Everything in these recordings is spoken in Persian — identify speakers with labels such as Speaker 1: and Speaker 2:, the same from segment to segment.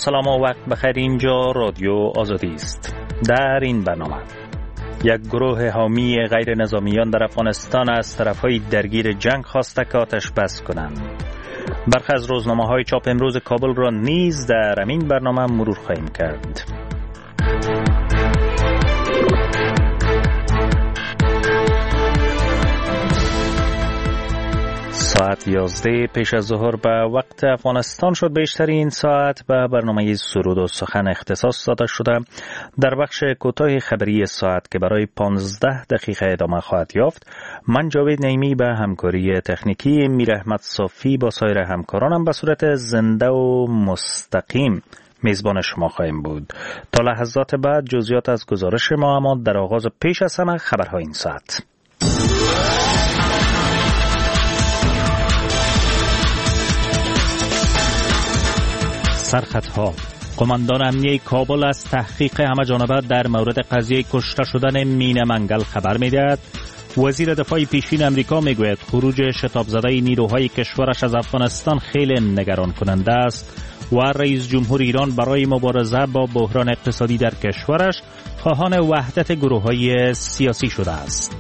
Speaker 1: سلام و وقت بخیر. اینجا رادیو آزادی است. در این برنامه یک گروه حامی غیر نظامیان در افغانستان از طرفهای درگیر جنگ خواسته که آتش بس کنند. برخی از روزنامه‌های چاپ امروز کابل را نیز در این برنامه مرور خواهیم کرد. ساعت 11 پیش از ظهر به وقت افغانستان شد. بیشترین ساعت به برنامه سرود و سخن اختصاص داده شده. در بخش کوتاه خبری ساعت که برای 15 دقیقه ادامه خواهد یافت، من جاوید نعیمی به همکاری تکنیکی میر احمد صافی با سایر همکارانم به صورت زنده و مستقیم میزبان شما خواهیم بود. تا لحظات بعد جزئیات از گزارش ما، اما در آغاز پیش از همه خبرهای این ساعت. سرخطها: قماندان امنیه کابل از تحقیق همه‌جانبه در مورد قضیه کشته شدن مینا منگل خبر می‌دهد. وزیر دفاع پیشین امریکا میگوید خروج شتاب زده نیروهای کشورش از افغانستان خیلی نگران کننده است و رئیس جمهور ایران برای مبارزه با بحران اقتصادی در کشورش خواهان وحدت گروه‌های سیاسی شده است.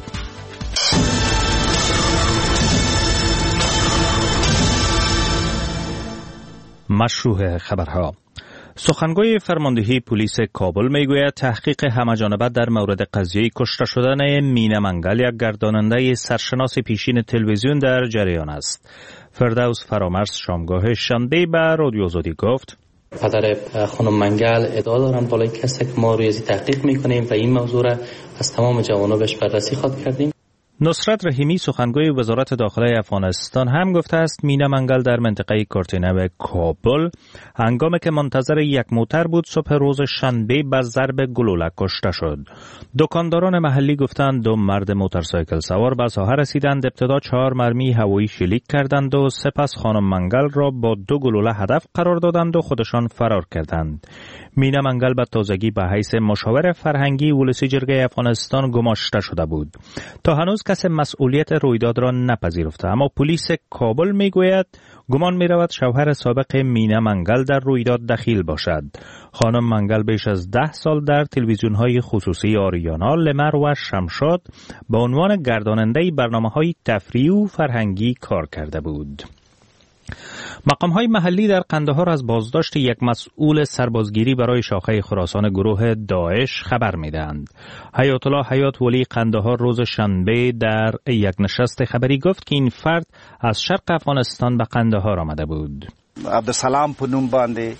Speaker 1: مشروع خبرها: سخنگوی فرماندهی پلیس کابل میگوید تحقیق همه‌جانبه در مورد قضیه کشته شدن مینا منگل، یک گرداننده سرشناس پیشین تلویزیون، در جریان است. فردوس فرامرز شامگاه شنبه به رادیو آزادی گفت:
Speaker 2: پدر خانم منگل ادعا دارند بالای کسی که ما روی تحقیق میکنیم و این موضوع را از تمام جوانبش بررسی خواهد کردیم.
Speaker 1: نصرت رحیمی سخنگوی وزارت داخله افغانستان هم گفته است مینا منگل در منطقه کورتینو کابل هنگامی که منتظر یک موتر بود صبح روز شنبه به ضرب گلوله کشته شد. دکانداران محلی گفتند دو مرد موتورسایکل سوار به ساحه رسیدند، ابتدا 4 مرمی هوایی شلیک کردند و سپس خانم منگل را با 2 گلوله هدف قرار دادند و خودشان فرار کردند. مینا منگل به تازگی به حیث مشاور فرهنگی ولسی جرگه افغانستان گماشته شده بود. تا هنوز کسی مسئولیت رویداد را نپذیرفته، اما پلیس کابل میگوید گمان می‌رود شوهر سابق مینا منگل در رویداد دخیل باشد. خانم منگل بیش از 10 سال در تلویزیون‌های خصوصی آریانا، لمر و شمشاد به عنوان گرداننده برنامه‌های تفریحی و فرهنگی کار کرده بود. مقام‌های محلی در قندهار از بازداشت یک مسئول سربازگیری برای شاخه خراسان گروه داعش خبر می‌دهند. حیات الله حیات ولی قندهار روز شنبه در یک نشست خبری گفت که این فرد از شرق افغانستان به قندهار آمده بود.
Speaker 3: عبدالسلام په نوم باندې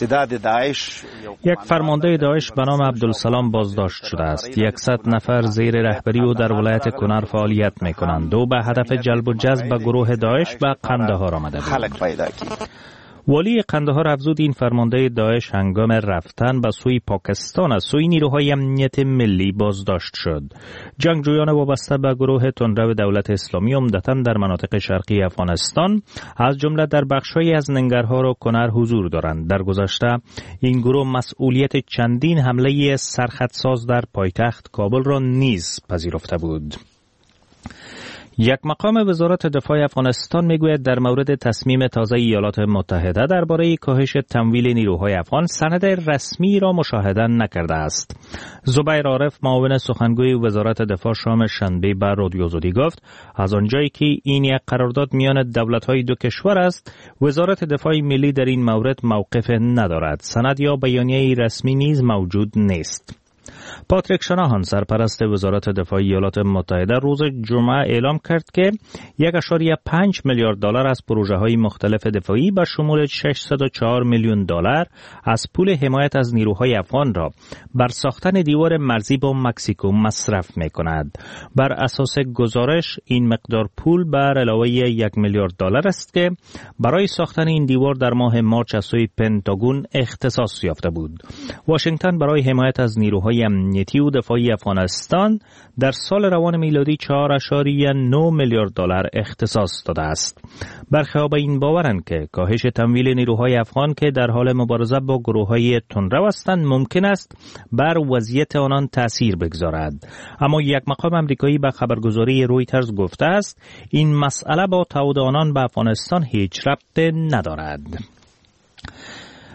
Speaker 1: یک فرمانده داعش به نام عبدالسلام بازداشت شده است. 100 نفر زیر رهبری او در ولایت کنر فعالیت می‌کنند و به هدف جلب و جذب به گروه داعش به قندهار آمده بود. ولی قندهار افزود این فرمانده داعش هنگام رفتن به سوی پاکستان از سوی نیروهای امنیت ملی بازداشت شد. جنگجویان وابسته به گروه تندرو دولت اسلامی عمدتاً در مناطق شرقی افغانستان از جمله در بخش‌هایی از ننگرهار و کنر حضور دارند. در گذشته این گروه مسئولیت چندین حمله سرخطساز در پایتخت کابل را نیز پذیرفته بود. یک مقام وزارت دفاع افغانستان میگوید در مورد تصمیم تازه ایالات متحده درباره کاهش تمویل نیروهای افغان سند رسمی را مشاهده نکرده است. زبیر عارف معاون سخنگوی وزارت دفاع شام شنبه به رادیو آزادی گفت از آنجایی که این یک قرارداد میان دولت‌های دو کشور است، وزارت دفاع ملی در این مورد موقف ندارد. سند یا بیانیه رسمی نیز موجود نیست. پاتریک شناهان سرپرست وزارت دفاع ایالات متحده روز جمعه اعلام کرد که 1.5 میلیارد دلار از پروژه‌های مختلف دفاعی به شمول 604 میلیون دلار از پول حمایت از نیروهای افغان را بر ساختن دیوار مرزی با مکزیکو مصرف می‌کند. بر اساس گزارش این مقدار پول بر علاوه 1 میلیارد دلار است که برای ساختن این دیوار در ماه مارس از سوی پنتاگون اختصاص یافته بود. واشنگتن برای حمایت از نیروهای امنیتی و دفاعی افغانستان در سال روان میلادی 4.9 میلیارد دلار اختصاص داده است. برخی به این باورند که کاهش تمویل نیروهای افغان که در حال مبارزه با گروه‌های تندرو هستند ممکن است بر وضعیت آنان تأثیر بگذارد. اما یک مقام آمریکایی به خبرگزاری رویترز گفته است این مسئله با تعهد آنان به افغانستان هیچ ربطی ندارد.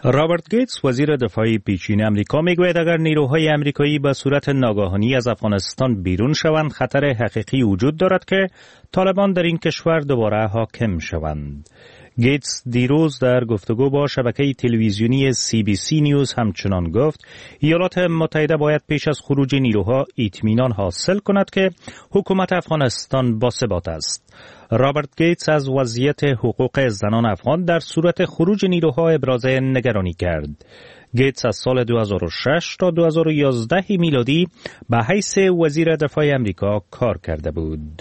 Speaker 1: رابرت گیتس وزیر دفاع پیشین امریکا میگوید اگر نیروهای امریکایی به صورت ناگهانی از افغانستان بیرون شوند خطر حقیقی وجود دارد که طالبان در این کشور دوباره حاکم شوند. گیتس دیروز در گفتگو با شبکه تلویزیونی CBC نیوز همچنان گفت ایالات متحده باید پیش از خروج نیروها اطمینان حاصل کند که حکومت افغانستان باثبات است. رابرت گیتس از وضعیت حقوق زنان افغان در صورت خروج نیروها ابراز نگرانی کرد. گیتس از سال 2006 تا 2011 میلادی به حیث وزیر دفاع امریکا کار کرده بود.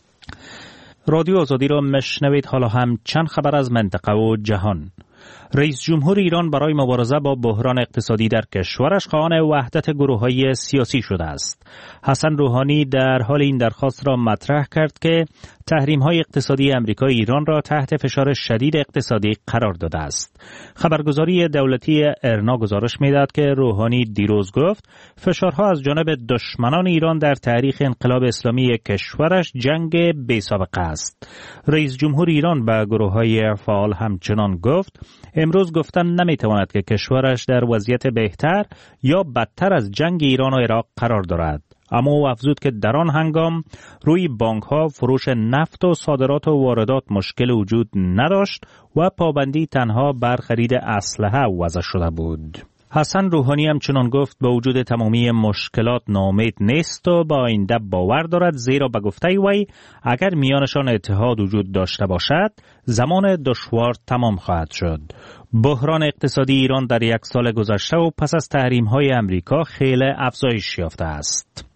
Speaker 1: رادیو آزادی را مشنوید. حالا هم چند خبر از منطقه و جهان. رئیس جمهور ایران برای مبارزه با بحران اقتصادی در کشورش خواهان وحدت گروه‌های سیاسی شده است. حسن روحانی در حال این درخواست را مطرح کرد که تحریم‌های اقتصادی آمریکا ایران را تحت فشار شدید اقتصادی قرار داده است. خبرگزاری دولتی ارنا گزارش می‌دهد که روحانی دیروز گفت فشارها از جانب دشمنان ایران در تاریخ انقلاب اسلامی کشورش جنگ بی‌سابقه است. رئیس جمهور ایران به گروه‌های فعال همچنان گفت امروز گفتن نمی‌تواند که کشورش در وضعیت بهتر یا بدتر از جنگ ایران و عراق قرار دارد. اما او افزود که در آن هنگام روی بانک‌ها فروش نفت و صادرات و واردات مشکل وجود نداشت و پابندی تنها بر خرید اسلحه وضع شده بود. حسن روحانی همچنان گفت با وجود تمامی مشکلات ناامید نیست و با آینده باور دارد، زیرا به گفته وی اگر میانشان اتحاد وجود داشته باشد زمان دشوار تمام خواهد شد. بحران اقتصادی ایران در یک سال گذشته و پس از تحریم‌های امریکا خیلی افزایش یافته است.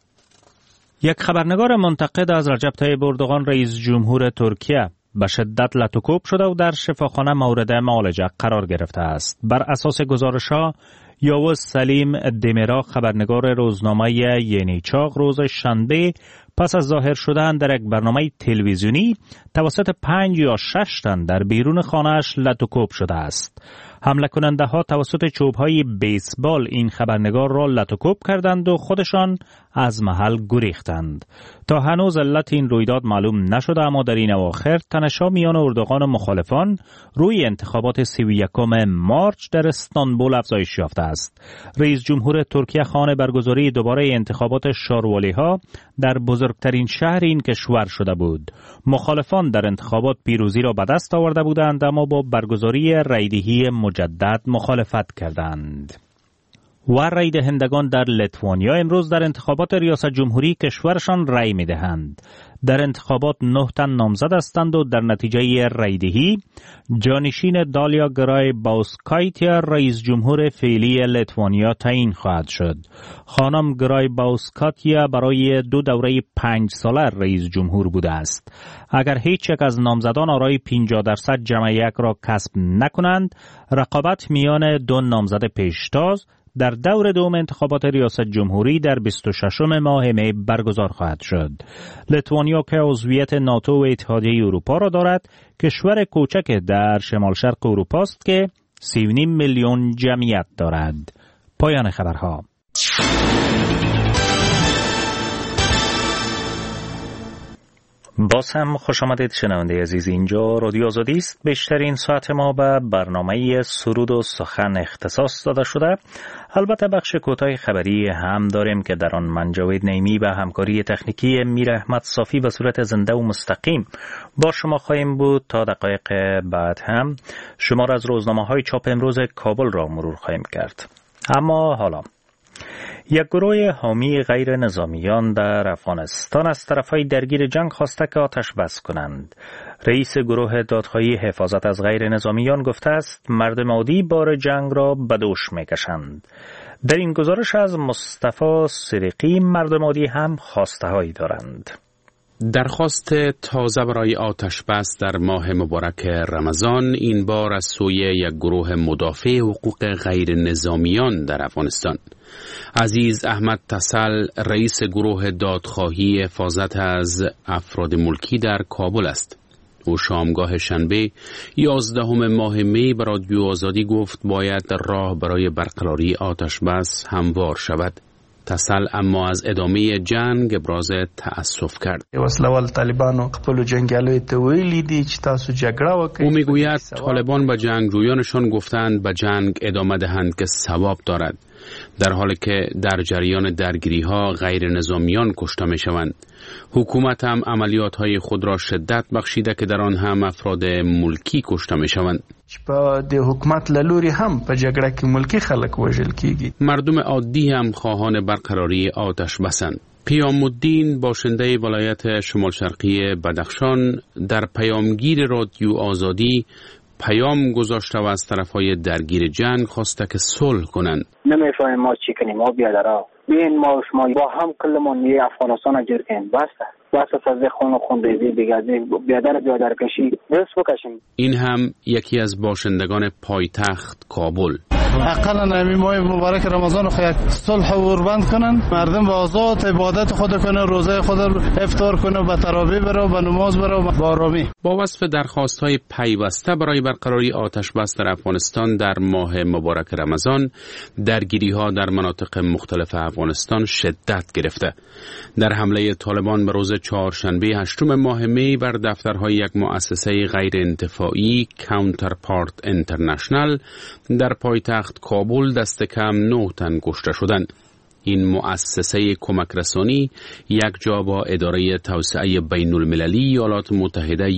Speaker 1: یک خبرنگار منتقد از رجب طیب اردوغان رئیس جمهور ترکیه به شدت لطوکوب شده و در شفاخانه مورد معالجه قرار گرفته است. بر اساس گزارش‌ها یاوز سلیم دمیرا خبرنگار روزنامه یعنی چاق روز شنبه پس از ظاهر شدن در یک برنامه تلویزیونی توسط 5 یا 6 تن در بیرون خانه‌اش لطوکوب شده است. حمله کننده ها توسط چوب‌های بیسبال این خبرنگار را لطوکوب کردند و خودشان از محل گریختند. تا هنوز علت این رویداد معلوم نشده، اما در این اواخر تنش‌ها میان اردوغان و مخالفان روی انتخابات 31 مارچ در استانبول افزایش یافته است. رئیس جمهور ترکیه خواهان برگزاری دوباره انتخابات شاروالی‌ها در بزرگترین شهر این کشور شده بود. مخالفان در انتخابات پیروزی را به دست آورده بودند، اما با برگزاری رایدهی مجدد مخالفت کردند. و رای دهندگان در لیتوانیا امروز در انتخابات ریاست جمهوری کشورشان رای می دهند. در انتخابات 9 تن نامزد هستند و در نتیجه رایدهی جانشین دالیا گرای باوسکایتیا رئیس جمهور فعلی لیتوانیا تعیین خواهد شد. خانم گرای باوسکایتیا برای 2 دوره 5 ساله رئیس جمهور بوده است. اگر هیچ یک از نامزدان آرای 50% جمع یک را کسب نکنند، رقابت میان 2 نامزد پیشتاز در دور دوم انتخابات ریاست جمهوری در 26 ماه می برگزار خواهد شد. لیتوانیا که عضویت ناتو و اتحادیه اروپا را دارد، کشور کوچک در شمال شرق اروپا است که 3.5 میلیون جمعیت دارد. پایان خبرها. باز هم خوش آمدید شنونده عزیز، اینجا رادیو آزادی است. بیشترین ساعت ما به برنامه سرود و سخن اختصاص داده شده. البته بخش کوتاه خبری هم داریم که در آن من جاوید نعیمی به همکاری تکنیکی میر احمد صافی به صورت زنده و مستقیم با شما خواهیم بود. تا دقایق بعد هم شمار از روزنامه‌های چاپ امروز کابل را مرور خواهیم کرد. اما حالا یک گروه حامی غیر نظامیان در افغانستان از طرفهای درگیر جنگ خواسته که آتش بس کنند. رئیس گروه دادخواهی حفاظت از غیر نظامیان گفته است مردم عادی بار جنگ را به دوش می‌کشند. در این گزارش از مصطفی سریقی مردم عادی هم خواسته هایی دارند.
Speaker 4: درخواست تازه برای آتش بس در ماه مبارک رمضان این بار از سوی یک گروه مدافع حقوق غیر نظامیان در افغانستان. عزیز احمد تسل رئیس گروه دادخواهی حفاظت از افراد ملکی در کابل است. او شامگاه شنبه 11 ماه می به رادیو آزادی گفت باید راه برای برقراری آتش بس هموار شود. متصل اما از ادامه جنگ ابراز تأسف کرد. او میگوید طالبان به جنگجویانشان گفتند به جنگ ادامه دهند که ثواب دارد، در حالی که در جریان درگیری‌ها غیر نظامیان کشته می‌شوند. حکومت هم عملیات‌های خود را شدت بخشیده که در آن هم افراد ملکی کشته می‌شوند.
Speaker 5: د حکومت لوري هم په جګړه کې ملکی خلک وژل کیږي.
Speaker 4: مردم عادی هم خواهان برقراری آتش بسند. پیام الدین باشنده ولایت شمال شرقی بدخشان در پیامگیر رادیو آزادی پیام گذاشته و از طرفهای درگیر جنگ خواسته که صلح کنند.
Speaker 6: نمیفهمیم ما چی کنیم، ما بیادرها بین ما شما با هم کلمون یه افغانستان جور کنیم، بس از خوندیزی بیادر کشی درست بکشیم.
Speaker 4: این هم یکی از باشندگان پایتخت کابل.
Speaker 7: اقلا نمی ماه مبارک رمضان خو یک صلح و قربان کنن، مردم با آزاد عبادت خود کنه، روزه خود افطار کنه، به تراویح بره، به نماز بره، با آرامی.
Speaker 4: با وصف درخواست‌های پیوسته برای برقراری آتش بس در افغانستان در ماه مبارک رمضان، درگیری‌ها در مناطق مختلف افغانستان شدت گرفته. در حمله طالبان به روز چهارشنبه 8 ماه می بر دفترهای یک مؤسسه غیر انتفاعی کانترپارت اینترنشنال در پایتخت کابل دست کم 9 تن کشته شدند. این مؤسسه کمک رسانی یک جا با اداره توسعه بین المللی ایالات متحده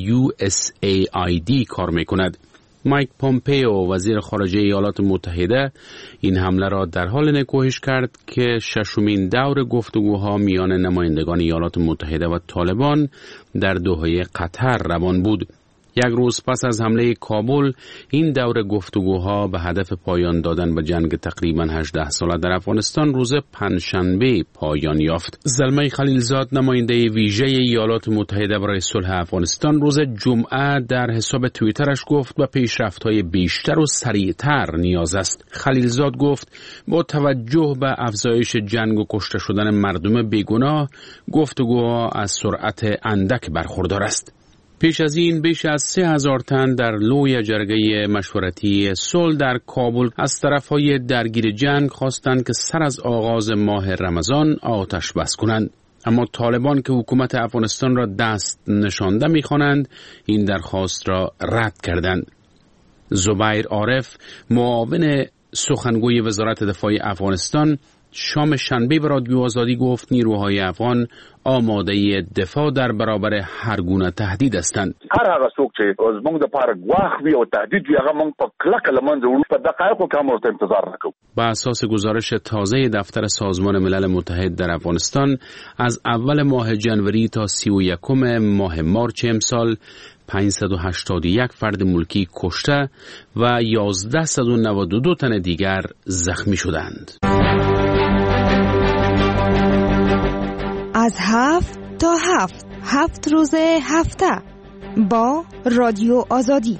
Speaker 4: USAID کار می کند. مایک پومپئو وزیر خارجه ایالات متحده این حمله را در حال نکوهش کرد که ششمین دور گفتگوها میان نمایندگان ایالات متحده و طالبان در دوحه قطر روان بود. یک روز پس از حمله کابل این دور گفتگوها به هدف پایان دادن به جنگ تقریباً 18 ساله در افغانستان روز پنجشنبه پایان یافت. زلمه خلیلزاد نماینده ویژه ایالات متحده برای صلح افغانستان روز جمعه در حساب توییترش گفت به پیشرفت‌های بیشتر و سریعتر نیاز است. خلیلزاد گفت با توجه به افزایش جنگ و کشته شدن مردم بیگناه گفتگوها از سرعت اندک برخوردار است. پیش از این بیش از 3000 تن در لوی جرگه مشورتی صلح در کابل از طرفهای درگیر جنگ خواستند که سر از آغاز ماه رمضان آتش بس کنند. اما طالبان که حکومت افغانستان را دست نشانده می‌خوانند این درخواست را رد کردند. زبیر عارف معاون سخنگوی وزارت دفاع افغانستان شام شنبه به رادیو آزادی گفت نیروهای افغان آماده دفاع در برابر هر گونه تهدید هستند.
Speaker 8: هر هغه څوک چې زموږ د پاره ګواښ وي او تهدید وي هغه موږ په کلکه له منځه وړو، په دقایقو کې هم ورته انتظار نکوو.
Speaker 4: بر اساس گزارش تازه دفتر سازمان ملل متحد در افغانستان از اول ماه جنوری تا 31 ماه مارچ امسال 581 فرد ملکی کشته و 1192 تن دیگر زخمی شدند.
Speaker 9: از 7 تا 7 روز هفته با رادیو آزادی.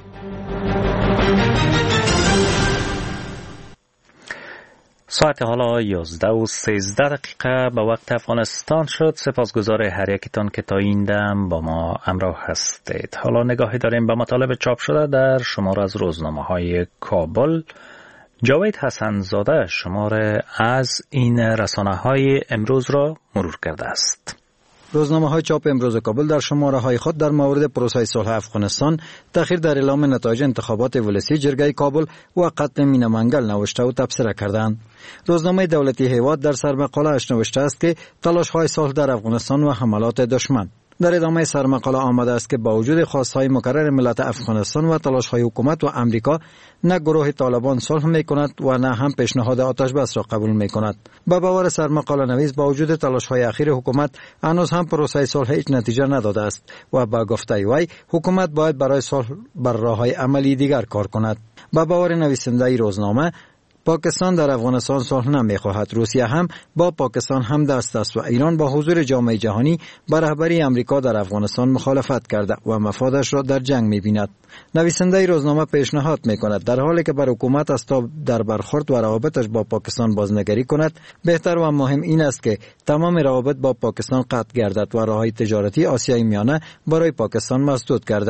Speaker 1: ساعت حالا 11:13 به وقت افغانستان شد. سپاسگزار هر یکتان که تا این دم با ما همراه هستید. حالا نگاهی داریم به مطالب چاپ شده در شمار از روزنامه‌های کابل. جاوید حسن‌زاده شمار از این رسانه‌های امروز را مرور کرده است.
Speaker 10: روزنامه‌های چاپ امروز کابل در شماره‌های خود در مورد پروسه صلح افغانستان، تأخیر در اعلام نتایج انتخابات ولسی، جرگه کابل و قتل مینا منگل نوشته و تبصره کردند. روزنامه دولتی هیواد در سرمقاله‌اش نوشته است که تلاش‌های صلح در افغانستان و حملات دشمن. در ادامه سرمقاله آمده است که با وجود خواستهای مکرر ملت افغانستان و تلاش‌های حکومت و امریکا، نه گروه طالبان صلح می‌کند و نه هم پیشنهاد آتش بس را قبول می‌کند. با باور سرمقاله نویس با وجود تلاش‌های اخیر حکومت هنوز هم پروسه صلح هیچ نتیجه نداده است و با گفته وی حکومت باید برای صلح بر راه‌های عملی دیگر کار کند. با باور نویسنده روزنامه پاکستان در افغانستان صلح نمی‌خواهد. روسیه هم با پاکستان هم دست است و ایران با حضور جامعه جهانی با رهبری امریکا در افغانستان مخالفت کرده و مفادش را در جنگ می‌بیند. نویسنده روزنامه پیشنهاد می‌کند در حالی که بر حکومت است تا در برخورد و روابطش با پاکستان بازنگری کند، بهتر و مهم این است که تمام روابط با پاکستان قطع گردد و راه‌های تجارتی آسیای میانه برای پاکستان مسدود گردد.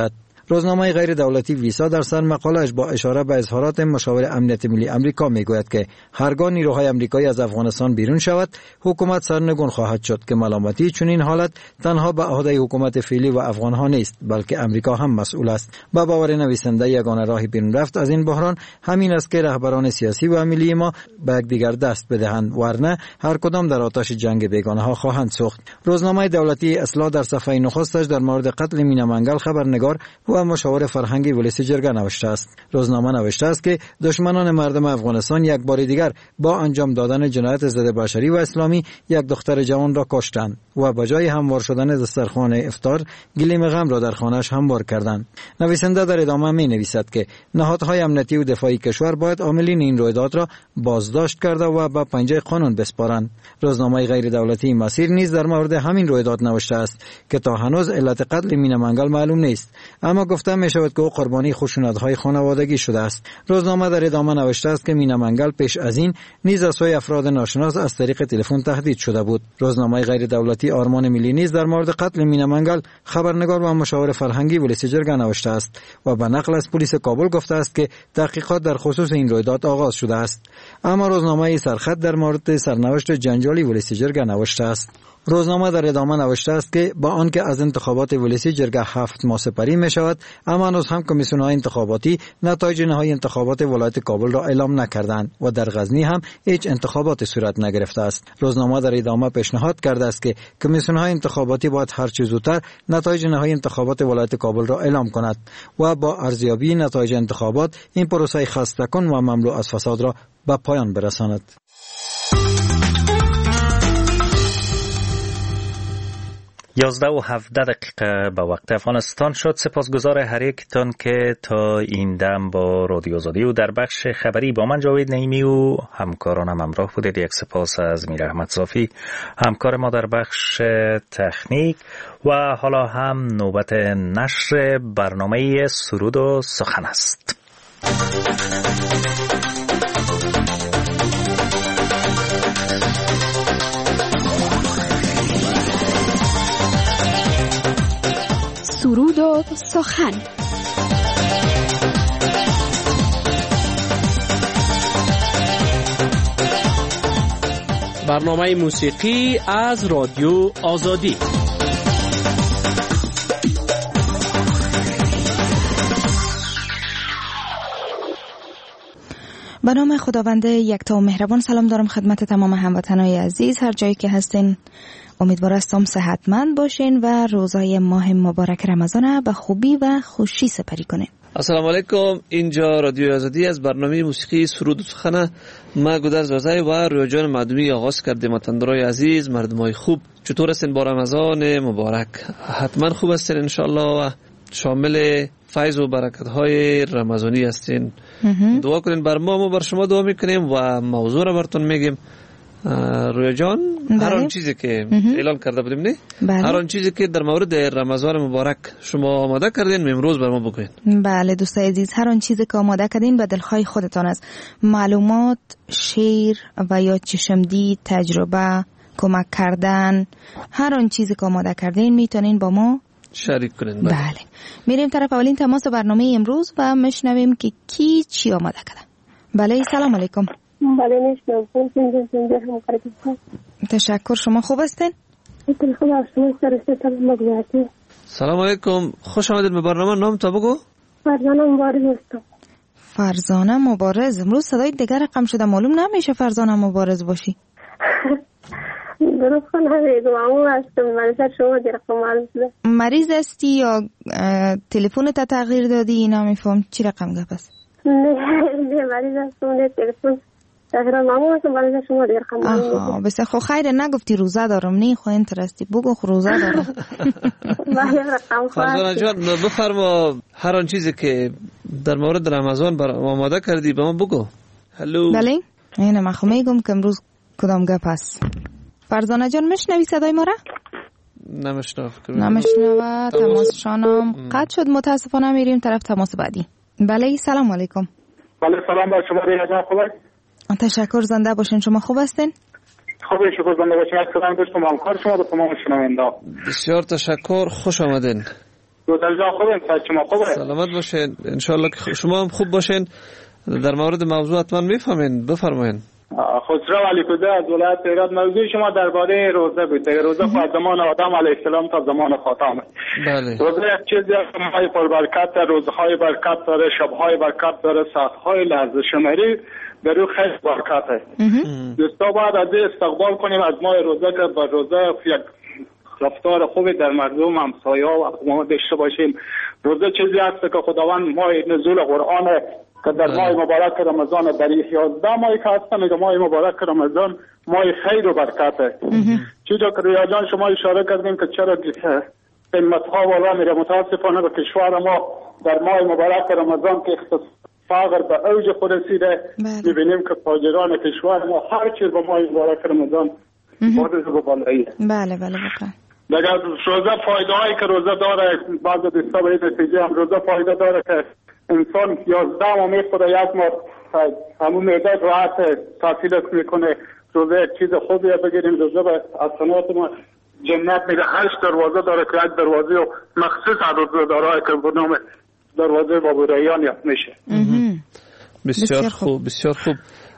Speaker 10: روزنامه غیر دولتی ویسا در سر مقاله‌اش با اشاره به اظهارات مشاور امنیت ملی آمریکا میگوید که هرگاه نیروهای آمریکایی از افغانستان بیرون شود، حکومت سرنگون خواهد شد که ملامتی چنین حالت تنها به عهده حکومت فعلی و افغانها نیست، بلکه آمریکا هم مسئول است. با باور نویسنده یگانه راه بیرون رفت از این بحران همین است که رهبران سیاسی و ملی ما به یکدیگر دست بدهند، ورنه هر کدام در آتش جنگ بیگانه ها خواهند سوخت. روزنامه دولتی اصلاح در صفحه نخستش در مورد قتل مینا منگل خبرنگار و مشاور فرهنگی ولسی جرگه نوشته است. روزنامه نوشته است که دشمنان مردم افغانستان یک بار دیگر با انجام دادن جنایت ضد بشری و اسلامی یک دختر جوان را کشتند و به جای هموار شدن دسترخوان افطار گلیم غم را در خانه‌اش هموار کردند. نویسنده در ادامه می نویسد که نهادهای امنیتی و دفاعی کشور باید عاملین این رویداد را بازداشت کرده و به پنجه قانون بسپارند. روزنامه غیر دولتی مسیر نیز در مورد همین رویداد نوشته است که تا هنوز علت قتل مینا منگل معلوم نیست، اما گفته می شود که او قربانی خشونت‌های خانوادگی شده است. روزنامه در ادامه نوشته است که مینا منگل پیش از این نیز از سوی افراد ناشناس از طریق تلفن تهدید شده بود. روزنامه غیر دولتی آرمان ملی نیز در مورد قتل مینا منگل خبرنگار و مشاور فرهنگی ولسی جرگه نوشته است و به نقل از پلیس کابل گفته است که تحقیقات در خصوص این رویداد آغاز شده است. اما روزنامه سرخط در مورد سرنوشت جنجالی ولسی جرگه نوشته است. روزنامه در ادامه نوشته است که با آنکه از انتخابات ولسی جرگه 7 ماه سپری می شود، اما هنوز هم کمیسیون‌های انتخاباتی نتایج نهایی انتخابات ولایت کابل را اعلام نکردند و در غزنی هم هیچ انتخابات صورت نگرفته است. روزنامه در ادامه پیشنهاد کرده است که کمیسیون‌های انتخاباتی باید هر چه زودتر نتایج نهایی انتخابات ولایت کابل را اعلام کند و با ارزیابی نتایج انتخابات این پروسه خسته‌کن و مملو از فساد را به پایان برساند.
Speaker 1: 11:17 به وقت افغانستان شد. سپاسگزار هر یکتان که تا این دم با رادیو آزادی و در بخش خبری با من جاوید نعیمی و همکارانم همراه بودید. یک سپاس از میر احمد صافی همکار ما در بخش تکنیک. و حالا هم نوبت نشر برنامه سرود و سخن است.
Speaker 11: سرود و سخن.
Speaker 12: برنامه موسیقی از رادیو آزادی.
Speaker 9: به نام خداوند یکتا و مهربان سلام دارم خدمت تمام هموطنان عزیز هر جایی که هستین. امیدوار هستم صحتمند باشین و روزای ماه مبارک رمضان به خوبی و خوشی سپری کنین.
Speaker 13: السلام علیکم، اینجا رادیو آزادی از برنامه موسیقی سرود و سخن. ما گودرز وزای و رویا جان معدومی آغاز کردیم. وطندارای عزیز، مردمای خوب، چطور هستین با رمضان مبارک؟ حتما خوب هستین انشالله و شامل فیض و برکت های رمضانی هستین. دعا کنین بر ما بر شما دعا میکنیم و موضوع را براتون میگیم. رویا جان، هر آن چیزی که اعلان کرده بودیم نه؟ هر آن چیزی که در مورد رمضان مبارک شما آماده کردین امروز بر ما بگوین.
Speaker 9: بله دوستای عزیز، هر آن چیزی که آماده کردین به دلخواه خودتان است. معلومات، شعر و یا چشمدید، تجربه، کمک کردن، هر آن چیزی که آماده کردین میتونین با ما
Speaker 13: شریک کنین.
Speaker 9: بله. میریم طرف اولین تماس برنامه امروز و میشنویم که کی چی آماده کرده. بله سلام علیکم.
Speaker 14: بله میشنوم.
Speaker 9: تشکر. شما خوب هستین؟
Speaker 13: سلام علیکم، خوش آمدید به برنامه. نام تا بگو.
Speaker 14: فرزانه مبارز هستم.
Speaker 9: فرزانه مبارز. امروز صدای دیگر رقم شده، معلوم نمیشه فرزانه مبارز باشی.
Speaker 14: درست نمیگم، اما هستم. مریض شما در رقم معلوم شده.
Speaker 9: مریض هستی یا تلفن تا تغییر دادی؟ نمیفهم چی رقم گپ است.
Speaker 14: نه مریض هستم، تلفن تغییر معمول هستم. مریض شما در رقم معلوم.
Speaker 9: آها بس خو خیر نگفتی روزه دارم. نه خو انترستی بگو روزه دارم.
Speaker 13: فرزانه جان بفرما هر آن چیزی که در مورد رمضان آماده کردی به ما بگو. هلو.
Speaker 9: بله اینه من خو میگم که امروز کدام گپ است. فرزانه جان میشنوی صدای ما را؟ نمیشنوه. تماس شانم قطع شد متاسفانه. میریم طرف تماس بعدی. بله سلام علیکم.
Speaker 15: بله سلام با شما. ریاض خوبه؟
Speaker 9: تشکر. زنده باشین. شما خوب هستین؟
Speaker 15: خوبه شکر. زنده باشین. سلام داشتم همکار شما به تمام شنوندا.
Speaker 13: بسیار تشکر. خوش آمدین.
Speaker 15: روزا خوبه، شما خوبه؟
Speaker 13: سلامت باشین انشالله که شما هم خوب باشین. در مورد موضوع حتما میفهمین، بفرمایین.
Speaker 15: خسرو علیکوزه از ولایت هرات. موضوع شما درباره روزه بود. روزه از زمان آدم علیه السلام تا زمان خاتم.
Speaker 13: بله.
Speaker 15: روزه یک چیزی است که ماه پربرکت داره، روزهای برکت داره، شبهای برکت داره، ساعتهای لحظه شماری در او خیلی برکت است. دوستا باید از استقبال کنیم از ماه روزه که با روزه یک رفتار خوبی در مردم همسایه و اقوام داشته باشیم. روزه چیزی است که خداوند ماه نزول قرآن که در ماه مبارک رمضان در 11 ماهی که هستم، میگه ماه مبارک رمضان ماه خیر و برکت است. چیزا که رویا جان شما اشاره کردیم که چرا قیمت‌ها بالا میره، متاسفانه به کشور ما در ماه مبارک رمضان که فقر به اوج خود رسیده، میبینیم که تاجران کشور ما هر چیز به ماه مبارک رمضان بارز به بالایی.
Speaker 9: بله واقعا.
Speaker 15: دیگر روزه فایده هایی که روزه داره، بعض دوستا به این نتیجه هم روزه فایده داره که انسان 11 ماه میخوره، یک ماه همون معده راحت تعطیل میکنه. روزه یک چیز خوبیه، بگیریم روزه به حسنات ما جنت میده. 8 دروازه داره که یک دروازه و مخصوص روزه داره که به نام دروازه بابو ریان یاد میشه.
Speaker 13: بسیار خوب، بسیار خوب.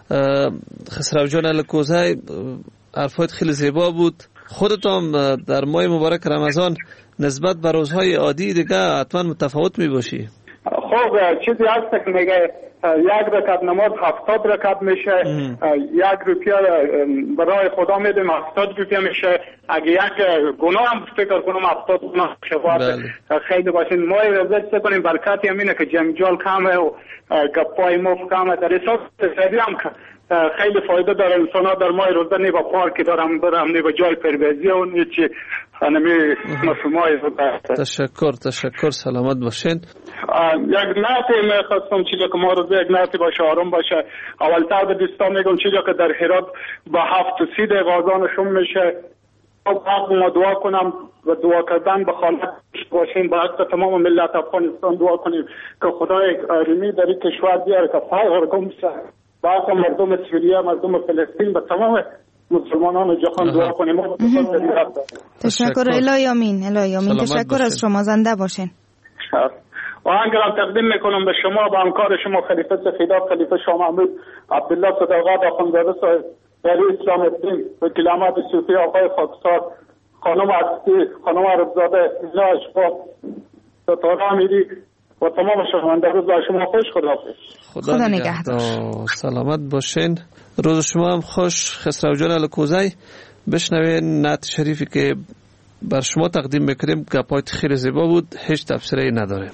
Speaker 13: خسرو جان الکوزی حرفات خیلی زیبا بود. خودتون در ماه مبارک رمضان نسبت به روزهای عادی دیگه حتما متفاوت می باشی.
Speaker 15: خب چیزی هست که میگه یک رکعت نماز 70 رکعت میشه، 1 روپیه برای خدا میدیم 70 روپیه میشه. اگه یک گناه هم فکر کنم 70 گناه میشه. خیلی باشین ما روزه چه کنیم، برکتی همینه که جنجال کمه و گپای مفت کمه. در حساب سری هم خیلی فایده داره. انسان ها در ماه روزه نی با پارکی دارم برم، نی با جای پرویزی و نی چی هنمی مفهومای روزه.
Speaker 13: تشکر سلامت باشین.
Speaker 15: یک نعتی میخواستم چیزی که ما روزه یک نعتی باشه، آروم باشه. اولتر به دوستان میگم چیزی که در هرات با 7-30 دقیقه آذانشون میشه، ما دعا کنم و دعا کردن به خالق باشیم، با حق تمام ملت افغانستان دعا کنیم که خدای آرامی در این کشور بیاره که فقر گم شه. با مردم سوریه، مردم فلسطین، به تمام مسلمانان جهان دعا کنیم.
Speaker 9: تشکر. الهی آمین. تشکر از شما. زنده باشین.
Speaker 15: آهنگرم تقدیم میکنم به شما، با همکار شما خلیفه سفیداب، خلیفه شاه محمود عبدالله صدقات آخوندزاده صاحب، ولی اسلام الدین، وکیل احمد صوفی، آقای خاکسار، خانم عطسی، خانم عربزاده، اینا اشباط، ستاره امیری و تمام شنونده. روز شما خوش.
Speaker 9: خدا نگهدار.
Speaker 13: سلامت باشین. روز شما هم خوش. خسرو جان الکوزی، بشنوین نعت شریفی که بر شما تقدیم میکنیم. گپایت خیلی زیبا بود، هیچ تفسیری نداره.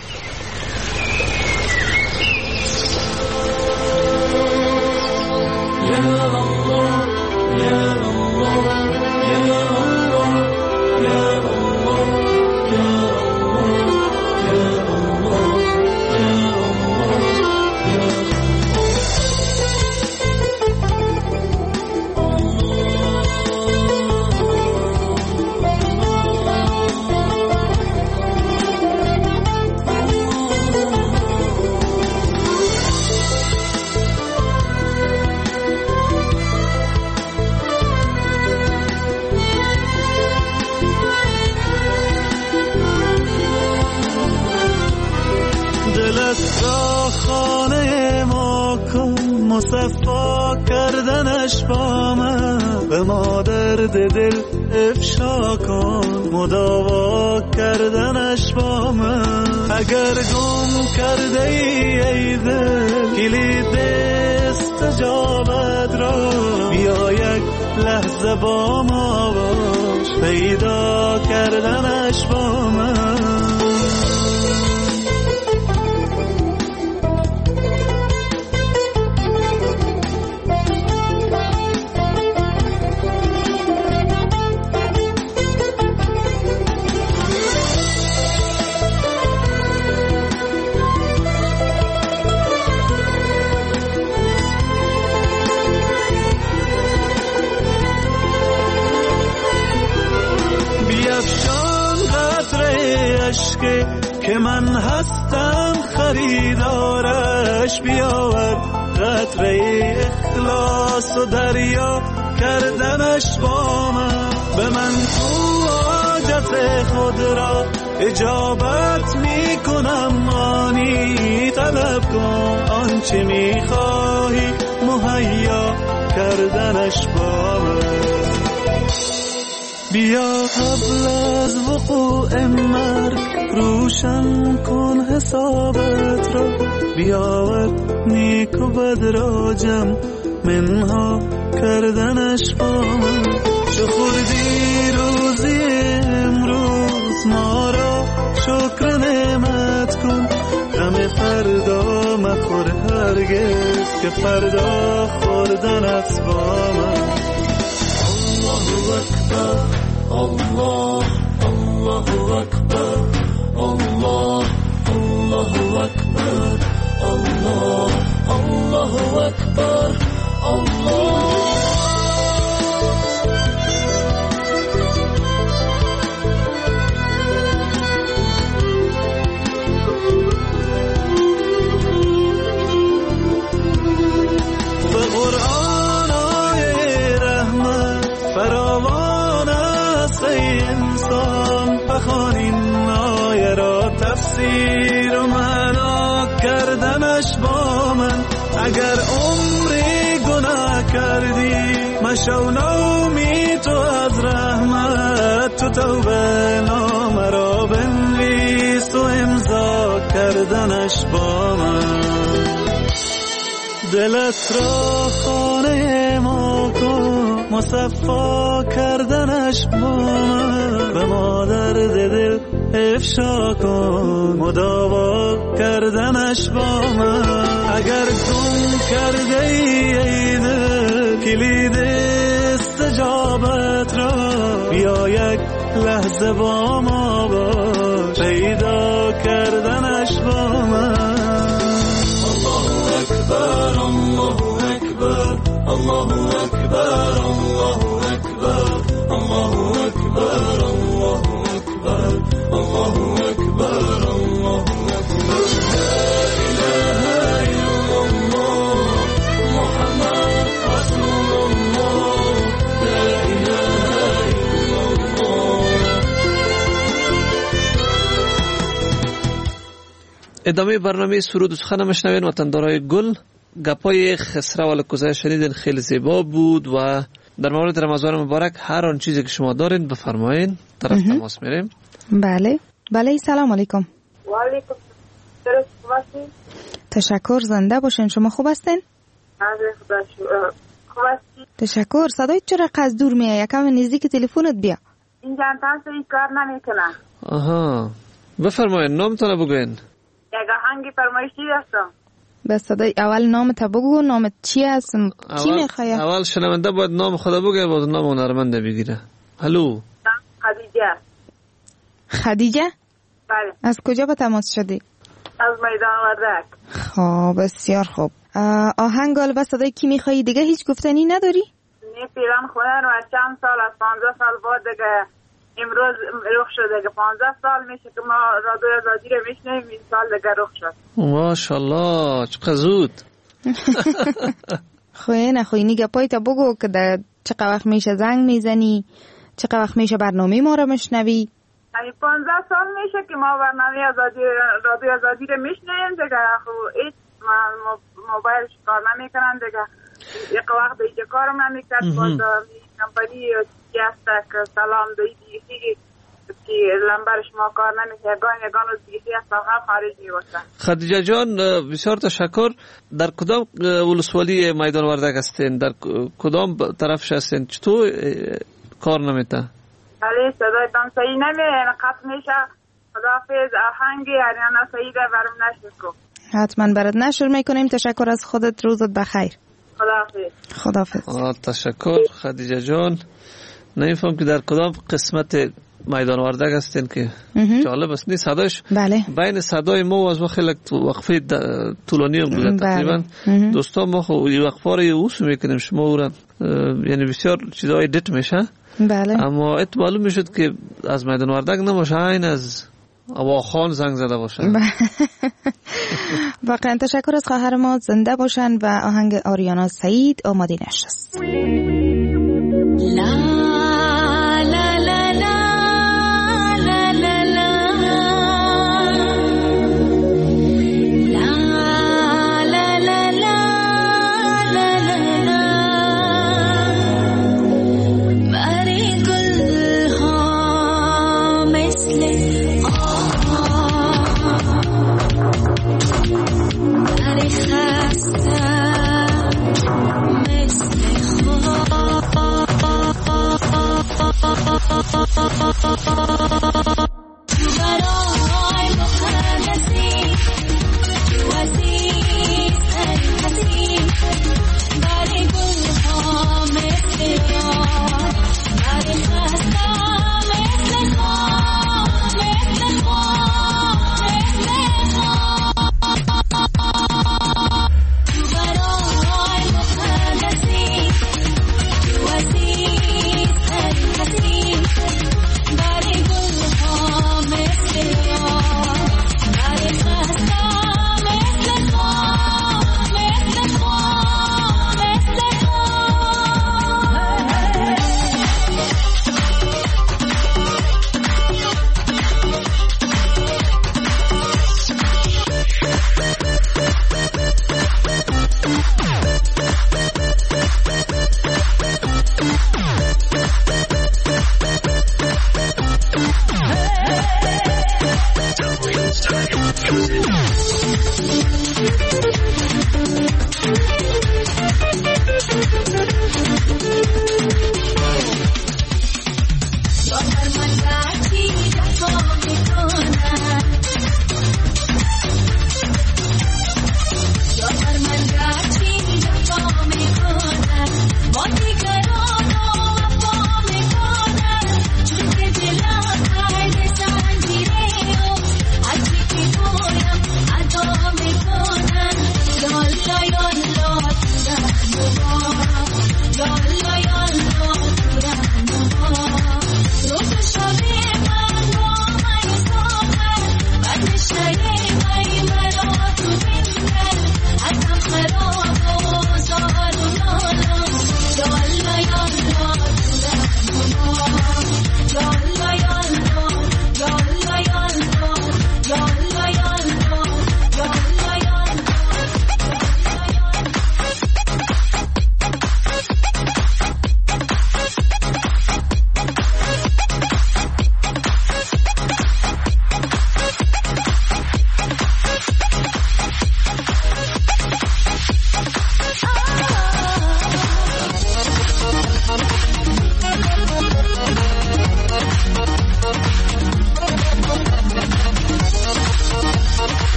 Speaker 16: مصفا کردنش با من، به ما درد دل افشا کن، مداوا کردنش با من. اگر گم کرده ای دل کلید استجابت را، بیا یک لحظه با ما باش، پیدا کردنش با من. که من هستم خریدارش، بیاور قطره اخلاص و دریا کردنش با من. به من تو حاجت خود را اجابت میکنم مانی طلب کن آنچه میخواهی مهیا کردنش با من. بیا قبل از وقوع مرگ روشن کن حسابت را، بیاور نیک و بد را جمع منها کردنش با من. چه خوردی روزی امروز ما را شکر نعمت کن، غم فردا مخور هرگز که فردا خوردنت با من. الله اکبر الله الله اکبر الله الله اکبر الله الله اکبر الله. به قرآن آیه رحمت فراوان است ای انسان، بخوان این آیه را تفسیر و معنا کردنش با من. اگر عمری گناه کردی مشو نومی تو از رحمت، تو توبه نامه را بنویس و امضا کردنش با من. دلت را خانه ما کن مصفا کردنش با من، به ما درد دل افشا کن مداوا کردنش با من. اگر گم کرده ای دل کلید استجابت را، بیا یک لحظه با ما باش پیدا کردنش با من. الله اکبر الله اکبر الله اکبر الله اکبر الله اکبر الله اکبر الله اکبر الله اکبر. لا اله الا الله محمد رسول الله لا اله الا الله.
Speaker 13: ادامه برنامه سرود و سخن مشنوین وطندارای گل. گپای خسرو الکوزه شنیدین، خیلی زیبا بود و در مورد رمضان مبارک هر آن چیزی که شما دارین بفرمایین، طرف تماس میریم.
Speaker 9: بله سلام علیکم.
Speaker 14: و علیکم السلام.
Speaker 9: تشکر، زنده باشین. شما خوب هستین؟
Speaker 14: خوب هستی؟
Speaker 9: تشکر. صدای چرا قز دور میاد؟ یکم نزدیک تلفنت بیا.
Speaker 14: اینجا انتن کار نمیکنه.
Speaker 13: آها، بفرمایین، نامتون بگوین.
Speaker 14: یک آهنگ فرمایشی هستم.
Speaker 9: بس صدای اول نامت بگو، نامت چی هست؟ چی میخوای؟
Speaker 13: اول شنونده باید نام خدا بگه، باید نام هنرمنده بگیره. الو.
Speaker 14: خدیجه. بله.
Speaker 9: از کجا به تماس شدی؟
Speaker 14: از میدان وردک.
Speaker 9: خب بسیار خوب. آهنگ البته صدای کی میخوایی؟ دیگه هیچ گفتنی نداری؟
Speaker 14: نه، پیران خونه رو از چند سال، از 15 سال بعد دیگه امروز رخ شده که 15 سال میشه که ما رادیو آزادی رو میشنیم. این سال دیگه رخ شد.
Speaker 13: ماشاءالله، چقدر زود.
Speaker 9: خوی نیگه پایتا بگو که چقدر وقت میشه زنگ میزنی، چقدر وقت میشه برنامه ما رو مشنوی.
Speaker 14: 15 سال میشه که ما برنامه رادیو آزادی رو میشنیم دیگه. خب ایت موبایلش کار نمیکنن دیگه. یک وقت دیگه کارم نمیکرد. باز کمپانی هست که سلام دیگه که لمبرش ما کار نمیکنه. یگان روز دیگه از سوها خارج میباشن.
Speaker 13: خدیجه جان بسیار تشکر. در کدام ولسوالی میدان وردک هستین؟ در کدام طرفش هستین؟ چطور کار نمیته؟
Speaker 14: بله صدایتان صحیح نمیره، قطع میشه. خداحافظ. آهنگی اریانا سعیده برام نشر کن.
Speaker 9: حتما برات نشر میکنیم. تشکر از خودت، روزت بخیر. خداحافظ.
Speaker 13: تشکر خدیجه جان. نمیفهم که در کدام قسمت میدان وردک هستین که جالب است. نیست صداش.
Speaker 9: بله.
Speaker 13: بین صدای ما و از ما خیلی وقفه طولانی هم بوده. تقریبا دوستان ما خب وقفه رو اوس میکنیم شما او را، یعنی بسیار چیزای دت میشه.
Speaker 9: بله.
Speaker 13: اما ات معلوم میشد که از میدان وردک نباشه، این از اواخان زنگ زده باشه.
Speaker 9: واقعا تشکر از خواهر ما، زنده باشن. و آهنگ آریانا سعید آماده نشست.
Speaker 17: لا لا لا لا لا لا لا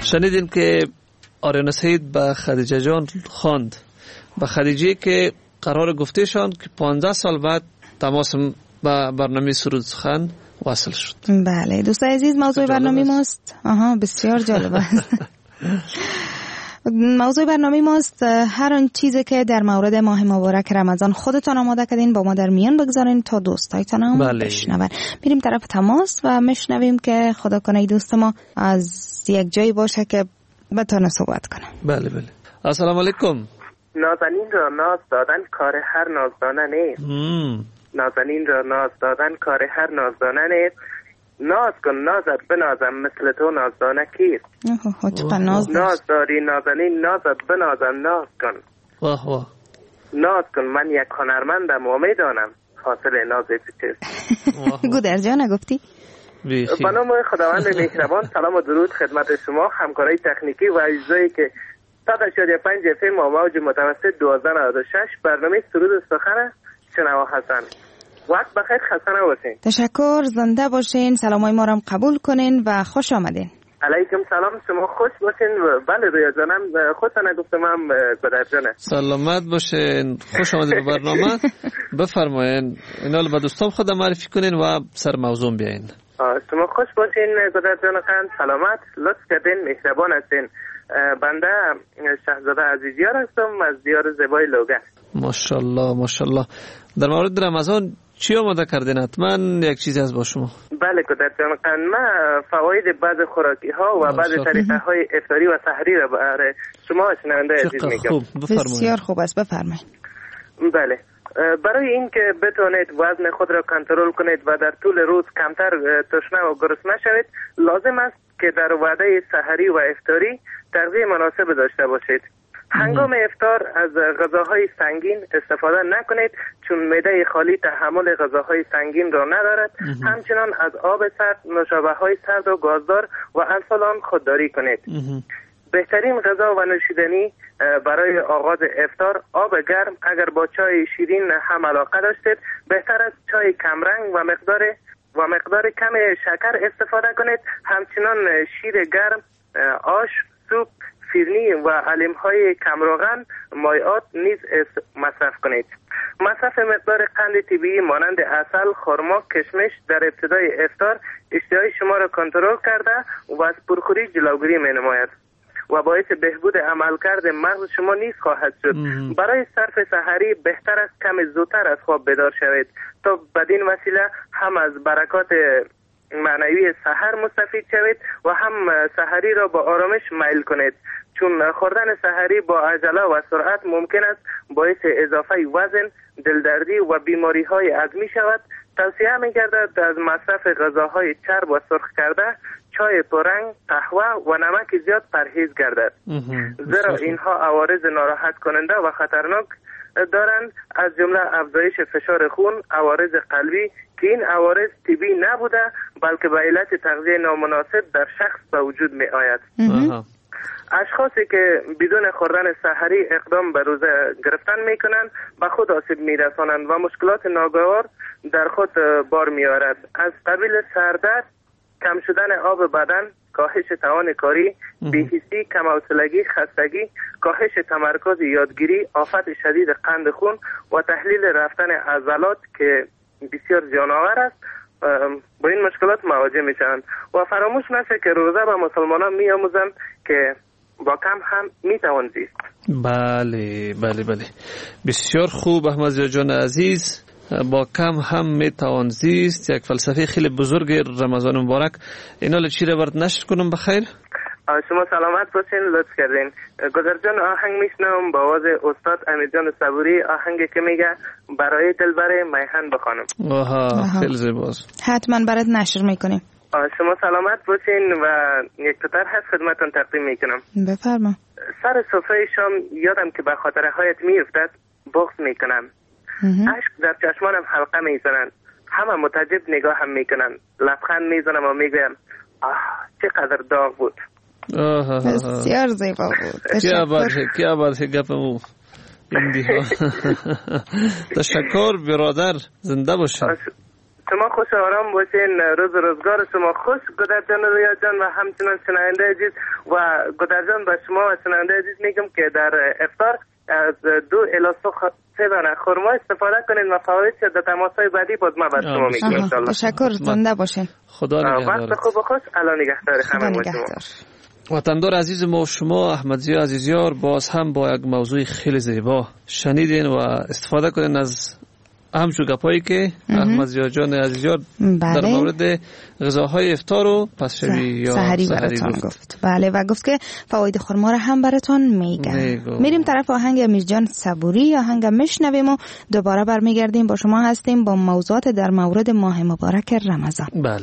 Speaker 13: شنیدیم که آریانا سعید به خدیجه جان خواند، به خدیجه که قرار گفتهشان که 15 سال بعد تماس با برنامه سرود سخن وصل شد.
Speaker 9: بله دوستان عزیز، موضوع برنامه ماست بسیار جالب است. موضوع برنامه ماست هر آن چیزی که در مورد ماه مبارک رمضان خودتان آماده کردین با ما در میان بگذارین تا دوستایتان هم بشنون. میریم طرف تماس و میشنویم که خدا کنه دوست ما از یک جایی باشه که بتونه صحبت کنه.
Speaker 13: بله بله. السلام علیکم.
Speaker 17: نازنین را ناز دادن کار هر نازدانه نیست. نازنین را ناز دادن کار هر نازدانه نیست. ناز کن نازت بنازم مثل تو نازدانه کیست. ناز داری نازنین نازت بنازم ناز کن. ناز کن من یک هنرمندم و میدانم حاصل ناز چیست.
Speaker 9: گودر جان نگفتی؟
Speaker 17: به نام خداوند مهربان سلام و درود خدمت شما همکارای تکنیکی و اجزایی که 185 FM و موج متوسط 1296 برنامه سرود سخن شنوا هستند. وقت بخیر، خسته نباشین.
Speaker 9: تشکر، زنده باشین، سلامای ما رو قبول کنین و خوش آمدین.
Speaker 17: علیکم سلام، شما خوش باشین. بله رویا جانم خوش نگفتم هم گودر جانه.
Speaker 13: سلامت باشین، خوش آمدین به برنامه. بفرمایین اینا رو به دوستان خود معرفی کنین و سر موضوع بیاین.
Speaker 17: شما خوش باشین گودر جان خان، سلامت، لطف کردین، مهربان هستین. بنده شهزاده عزیزیار هستم از دیار زیبای لوگه.
Speaker 13: ماشاءالله ماشاءالله. در مورد رمضان چی آماده کردین؟ حتما یک چیزی از با شما.
Speaker 17: بله گودر جان، من فواید بعض خوراکی ها و بعض طریقه های افطاری و سحری را برای شما شنونده عزیز میگم.
Speaker 9: بسیار خوب است، بفرمایید.
Speaker 17: بله، برای اینکه بتونید وزن خود را کنترل کنید و در طول روز کمتر تشنه و گرسنه شوید، لازم است که در وعده سحری و افطاری تغذیه مناسب داشته باشید. هنگام افطار از غذاهای سنگین استفاده نکنید چون معده خالی تحمل غذاهای سنگین را ندارد. همچنان از آب سرد، نوشابه‌های سرد و گازدار و الفلان خودداری کنید. بهترین غذا و نوشیدنی برای آغاز افطار آب گرم، اگر با چای شیرین هم علاقه داشتید بهتر است چای کمرنگ و مقدار کم شکر استفاده کنید. همچنان شیر گرم، آش، سوپ، فیرنی و علمهای کمروغن، مایعات نیز مصرف کنید. مصرف مقدار قند طبیعی مانند عسل، خرما، کشمش در ابتدای افطار اشتهای شما را کنترل کرده و از پرخوری جلوگیری می نماید و باعث بهبود عملکرد مغز شما نیز خواهد شد. برای صرف سحری بهتر است کم زودتر از خواب بیدار شوید تا بدین وسیله هم از برکات معنوی سحر مستفید شوید و هم سحری را با آرامش میل کنید، چون خوردن سحری با عجله و سرعت ممکن است باعث اضافه وزن، دلدردی و بیماری های عظمی شود. توصیه می گردد از مصرف غذاهای چرب و سرخ کرده، چای پررنگ، قهوه و نمک زیاد پرهیز گردد، زیرا اینها عوارض ناراحت کننده و خطرناک دارند، از جمله افزایش فشار خون، عوارض قلبی که این عوارض طبیعی نبوده بلکه به علت تغذیه نامناسب در شخص به وجود می آید. اشخاصی که بدون خوردن سحری اقدام به روزه گرفتن می کنند به خود آسیب می رسانند و مشکلات ناگوار در خود بار می آورد، از قبیل سردرد، کم شدن آب بدن، کاهش توان کاری، بی‌حسی، کم‌حوصلگی، خستگی، کاهش تمرکز یادگیری، آفت شدید قند خون و تحلیل رفتن عضلات که بسیار زیان‌آور است، با این مشکلات مواجه میشن و فراموش نشه که روزه به مسلمانان میآموزند که با کم هم میتوان زیست.
Speaker 13: بله بله بله، بسیار خوب احمد جان عزیز، با کم هم میتوان زیست، یک فلسفه خیلی بزرگ رمضان مبارک. اینا چی رو برد نشر کنم بخیر؟
Speaker 17: شما سلامت باشین، لطف کردین. گذر جان آهنگ میشنم با آواز استاد امیر جان صبوری، آهنگی که میگه برای دلبر میهن بخوانم.
Speaker 13: خیلی زیباست،
Speaker 9: حتما برات نشر میکنیم.
Speaker 17: شما سلامت باشین و یک تتر هست خدمتون تقدیم میکنم.
Speaker 9: بفرما.
Speaker 17: سر سفره شام یادم که به خاطره هایت میافتد، بغض میکنم، عشق در چشمانم حلقه میزنن، همه متعجب نگاه هم میکنن، لبخند میزنم و میگویم چقدر داغ بود.
Speaker 9: بسیار زیبا بود.
Speaker 13: کیا بار گپمو ایندی ها. تشکر برادر، زنده باشه.
Speaker 17: شما خوش آرام باشین، روز روزگار شما خوش گودر جان و رویا جان و همچنان شنونده عزیز. و گودر جان به شما و شنونده عزیز میگم که در افطار از 2 الی 3 دانه خرما استفاده کنین و فوایدش در تماس‌های بعدی باز ما بر شما میگم ان شاء الله.
Speaker 9: تشکر، زنده باشین.
Speaker 13: خدا نگهدار.
Speaker 17: وقت خوب و خوش. الله نگهدار همه شما.
Speaker 13: وطندار عزیز ما، شما احمدزی عزیزیار باز هم با یک موضوع خیلی زیبا شنیدین و استفاده کنین از همچون گپایی که احمدزی جان عزیزیار در مورد غذاهای افطار و پس شبی یا
Speaker 9: سحری براتون گفت. بله، و گفت که فواید خرما را هم براتون میگه. میریم طرف آهنگ میرجان صبوری، یا آهنگ میشنویم و دوباره برمیگردیم با شما هستیم با موضوعات در مورد ماه مبارک رمضان.
Speaker 13: بله.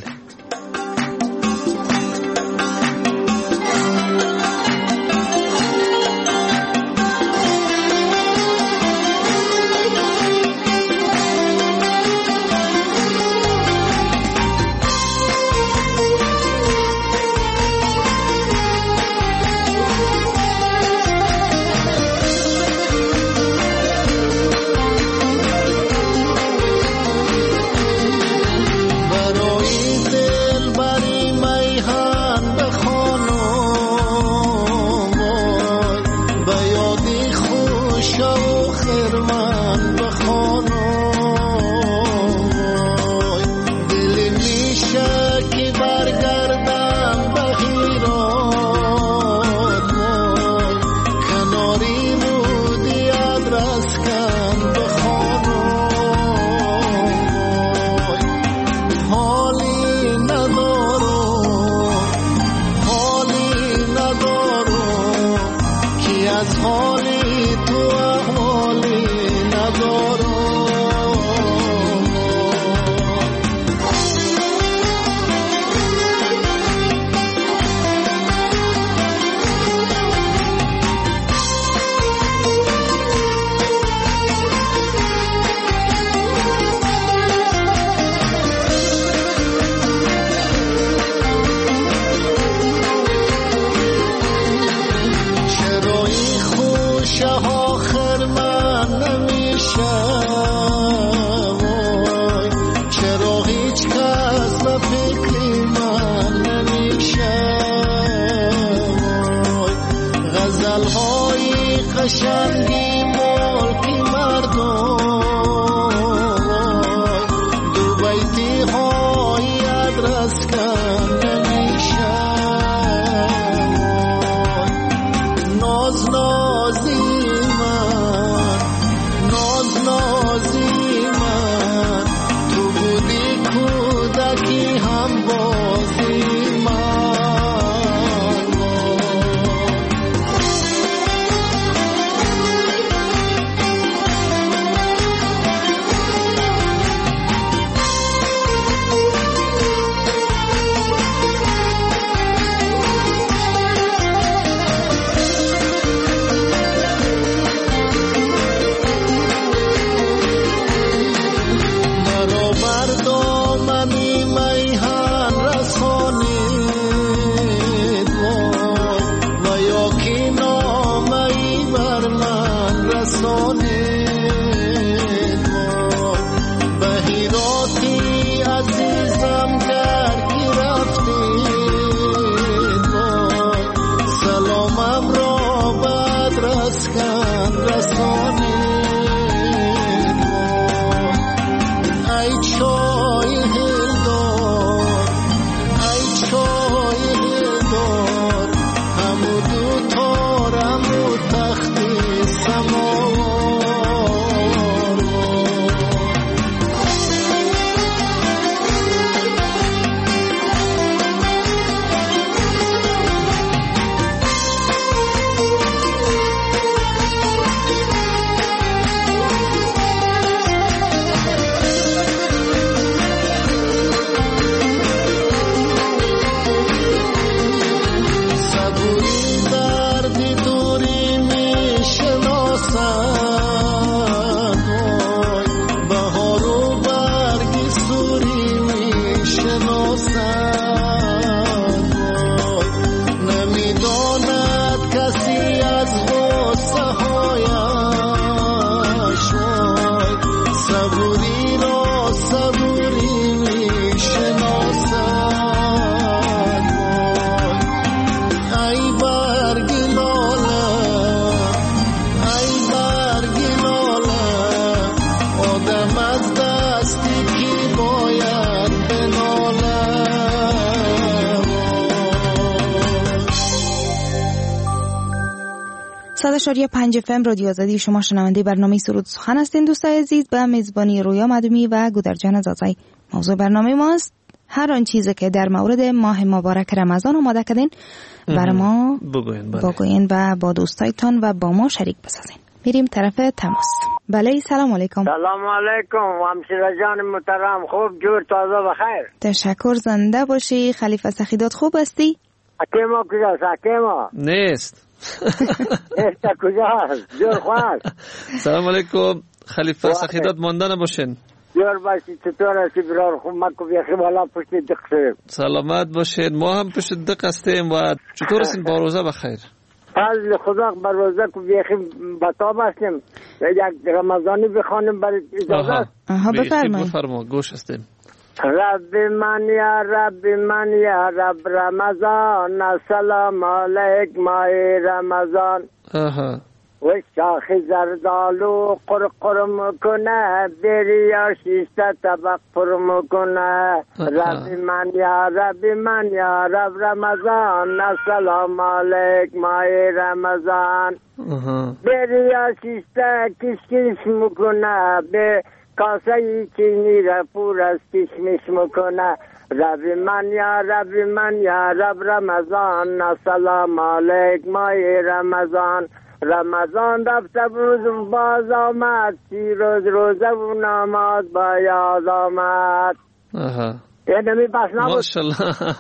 Speaker 9: 100.5 FM رادیو آزادی. شما شنونده برنامه سرود سخن هستین دوستای عزیز، به میزبانی رویا مدومی و گودرجان زازای. موضوع برنامه ماست هر آن چیزی که در مورد ماه مبارک رمضان آماده کردین بر ما بگوین و با دوستایتان و با ما شریک بسازین. میریم طرف تماس. بله سلام علیکم.
Speaker 18: سلام علیکم همشیره جان محترم، خوب جور تازه بخیر.
Speaker 9: تشکر، زنده باشی. خلیفه سخیدات خوب هستی؟
Speaker 18: حکیما کجاست؟ حکیما
Speaker 13: نیست.
Speaker 18: نیست کجاست؟ جور خواهد.
Speaker 13: سلام علیکم خلیفه سخیدات مانده نباشین.
Speaker 18: جور باشی، چطور هستی برار؟ خوب مکو بیخی بالا پشت دق شدیم.
Speaker 13: سلامت باشین، ما هم پشت دق هستیم. و چطور هستین؟ با روزه بخیر.
Speaker 18: فضل خدا بر روزه که بیخی بتاب هستیم. یک رمضانی بخوانیم برای اجازه است؟
Speaker 13: بفرما گوش هستیم.
Speaker 18: رب من یا رب من یا رب رمضان، السلام علیک ماه رمضان. و شاخ زردالو قرقر میکنه، بریا شیشته طبق پر میکنه. رب من یا رب من یا رب رمضان، السلام علیک ماه رمضان. بریا شیشته کش میکنه، به کاسه چینی را پر از کشمش میکنه. رب من یا رب من یا رب رمضان، السلام علیک ماه رمضان. رمضان رفته بود باز آمد، 30 روز روزه و نماز با یاد آمد. یعنی بس نبود
Speaker 13: ماشالله.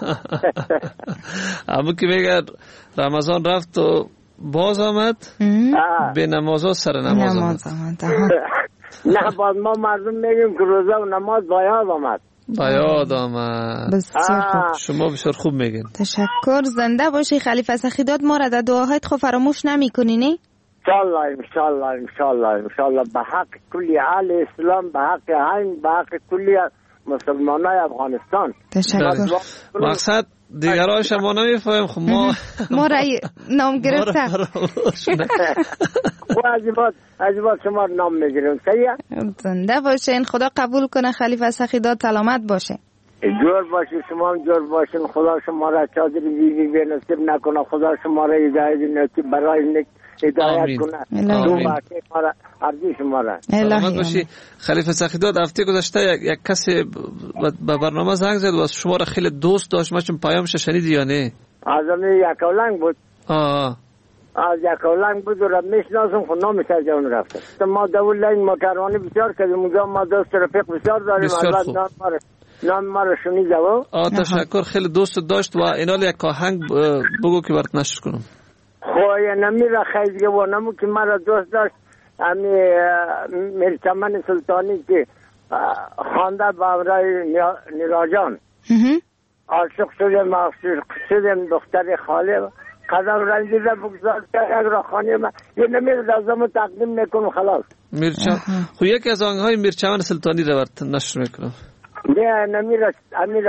Speaker 13: اما که میگه رمضان رفت و باز آمد، به نماز ها سر نماز آمد.
Speaker 18: نه باز ما مردم میگیم که روزه و نماز با یاد آمد.
Speaker 13: با یاد آمد. شما بسیار خوب میگین.
Speaker 9: تشکر، زنده باشی خلیفه سخیدات. ما را در دعاهایت خو فراموش نمیکنی نه؟
Speaker 18: انشالله به حق کلی اهل اسلام، به حق همین، به حق کلی مسلمانای افغانستان.
Speaker 9: تشکر.
Speaker 13: مقصد دیگرایش ما نمیفهمیم، خب
Speaker 9: ما رای نام گرفته.
Speaker 18: عجیبات شما نام میگیریم. صحیح؟
Speaker 9: زنده باشین، خدا قبول کنه خلیفه سخیدات، سلامت باشه.
Speaker 18: جور باشین، شما هم جور باشین. خدا شما را چادر بیبی به نصیب نکنه، خدا شما را هدایت نصیب برای هدایت کنه. دو واقعی ما را عرضی شما را
Speaker 13: سلامت باشی. خلیفه سخیدات هفته گذشته یک کسی به برنامه زنگ زد و شما را خیلی دوست داشت. ما چون پیامش شنیدی یا نه؟
Speaker 18: آزمی یکولنگ بود. از یکولنگ بود و را میشناسم، خود نامش از جان رفته. ما دول لین مکرانی بسیار کردیم اونجا، ما دوست رفیق بسیار داریم. نام ما را شنیده و
Speaker 13: تشکر، خیلی دوست داشت. و اینال یک آهنگ بگو که برات نشر کنم.
Speaker 18: خواه نمی را خیلی و نمو که ما را دوست داشت. امی مرچمن سلطانی که خوانده باورای نیراجان، عاشق شدم دختر خاله، قدم رنجیده بگذار که اگر خانه من یه نمیر رازم تقدیم میکنم خلاص.
Speaker 13: خو یکی از آنهای میرچمن سلطانی رو برات نشر میکنم.
Speaker 18: نه نمیر امیر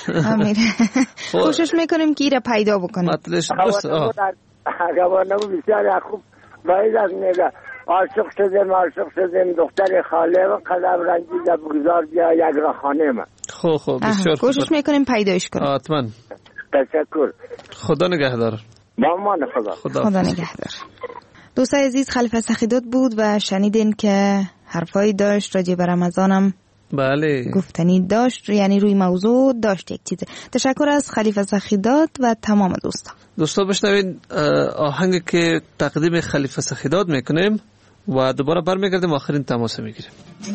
Speaker 9: کوشش میکنیم که ایره پیدا بکنیم.
Speaker 13: مطلش دوست
Speaker 18: روانمو بسیار خوب باید از نگه عاشق شدم دختر خاله و قدم رنجیده بگذار بیا یک را خانه من.
Speaker 13: خوب بسیار
Speaker 9: کوشش میکنیم پیدایش کنیم.
Speaker 13: حتما.
Speaker 18: تشکر.
Speaker 13: خدا نگهدار.
Speaker 18: با امان
Speaker 9: خدا نگهدار. دوستای عزیز، خلیفه سخیدات بود و شنیدین که حرفایی داشت راجع به رمضانم.
Speaker 13: بله
Speaker 9: گفتنی داشت، یعنی روی موضوع داشت یک چیزه. تشکر از خلیفه سخیدات و تمام دوستان
Speaker 13: بشنوین آهنگ که تقدیم خلیفه سخیدات میکنیم و دوباره برمیگردیم آخرین تماس میگیریم.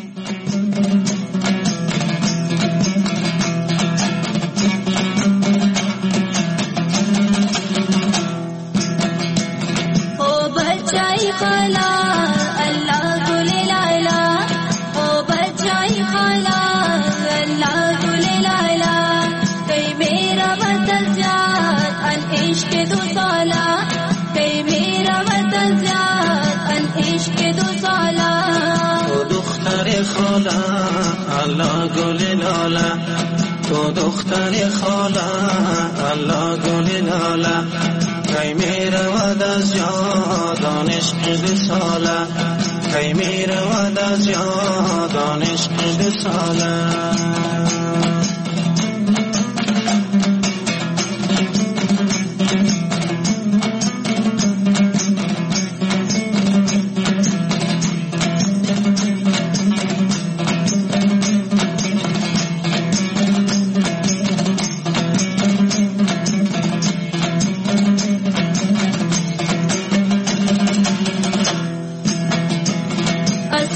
Speaker 19: او بچای خالا الله گل لالا، او بچای خالا الله گل لالا، کای میرا وطن زیاد ان عشق دو سالا، کای میرا وطن زیاد ان عشق دو سالا.
Speaker 16: تو دختر خالا الله گل لالا، تو دختر خالا الله گل لالا، کای میرود از یادان عشق دو ساله، کای میرود از یادان عشق دو ساله.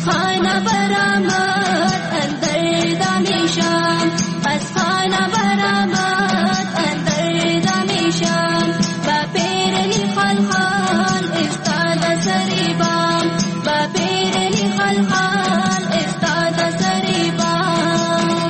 Speaker 19: خانه برآمد اندر دم شام، از خانه برآمد اندر دم شام، با پیرنی خلخال افتاد سری بام، با پیرنی خلخال افتاد سری بام.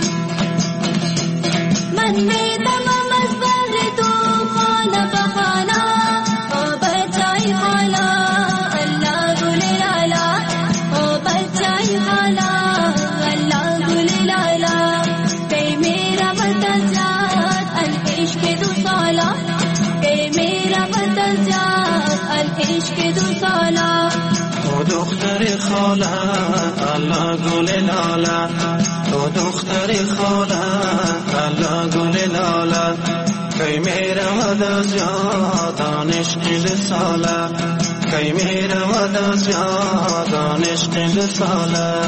Speaker 19: من میدمم از بر تو خانه به خانه، او بچای خالا الله گل لالا، او بچای خالا الله گل لالا. کی میرا وطن زاد العشق دو سالا، کی میرا وطن زاد العشق دو سالا.
Speaker 16: تو دختر خاله الله گل لالا، تو دختر خاله الله گل لالا. کی میرود از یادان عشق ساله، کی میرود از یادان عشق ساله.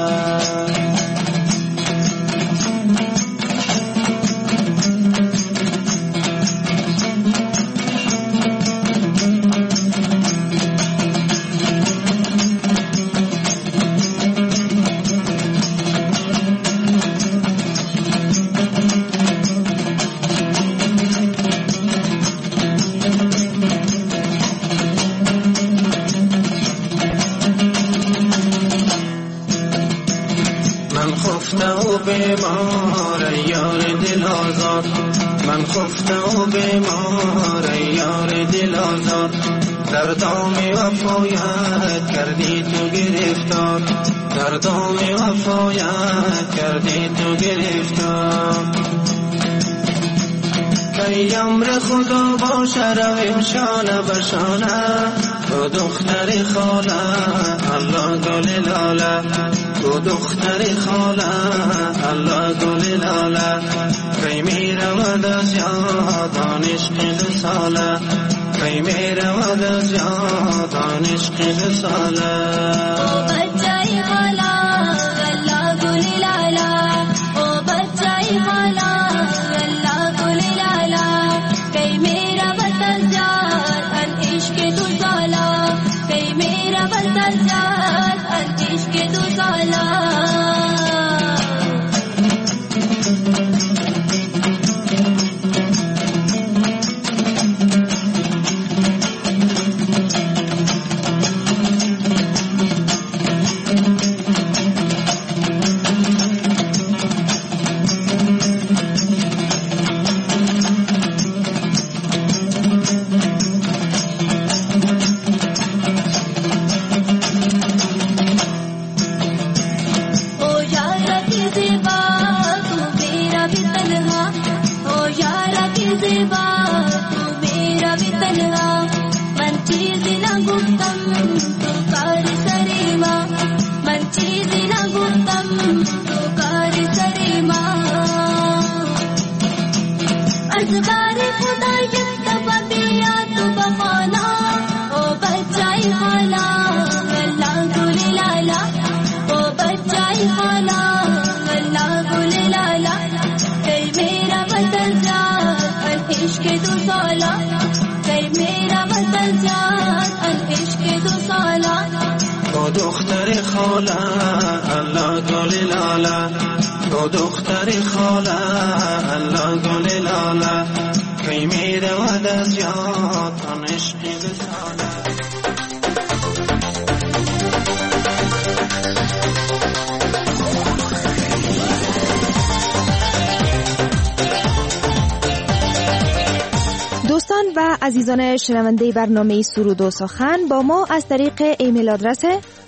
Speaker 16: بیمار یار دل آزاد، من خفته و بیمار یار دل آزاد. در دام وفایت کردی تو گرفتار، در دام وفایت کردی تو گرفتار. کی امر خدا باشه رویم شانه به شانه، تو دختر خاله الله گل لاله، تو دختر خاله الله گل لاله. کی میرود از یادان عشق دو ساله، کی میرود از یادان عشق دو ساله.
Speaker 19: او بچای خالا الله گل لالا، او بچای خالا الله گل لالا. کی میرود از یادان عشق دو سالا، کی میرود از یادان عشق دو سالا.
Speaker 16: دختر خاله الله گل لاله، تو دختر خاله الله گل لاله. کی میرود از یادان عشق ساله.
Speaker 9: دوستان و عزیزان شنونده برنامه سرود و سخن با ما از طریق ایمیل آدرس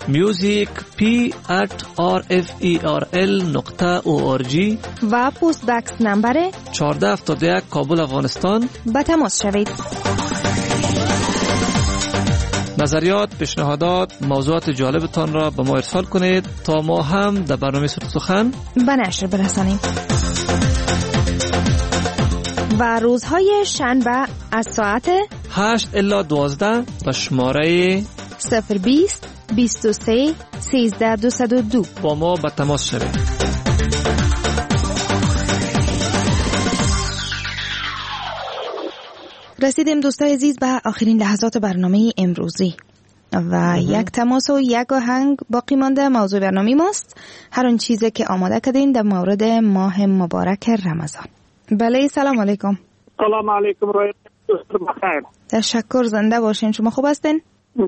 Speaker 13: music@rferl.org
Speaker 9: و پست بکس نمبر
Speaker 13: 1471 کابل افغانستان
Speaker 9: با تماس شوید.
Speaker 13: نظریات، پیشنهادات، موضوعات جالبتان را به ما ارسال کنید تا ما هم در برنامه سرود و سخن
Speaker 9: به نشر برسانیم. و روزهای شنبه از ساعت
Speaker 13: 8 الی 12 به شماره
Speaker 9: 020 23 13 202
Speaker 13: با ما به تماس شوید.
Speaker 9: رسیدیم دوستای عزیز به آخرین لحظات برنامه امروزی. و یک تماس و یک آهنگ باقی مانده. موضوع برنامه ماست هر اون چیزی که آماده کردین در مورد ماه مبارک رمضان. بله سلام علیکم.
Speaker 15: سلام علیکم روی بخیر.
Speaker 9: تشکر، زنده باشین. شما خوب هستین؟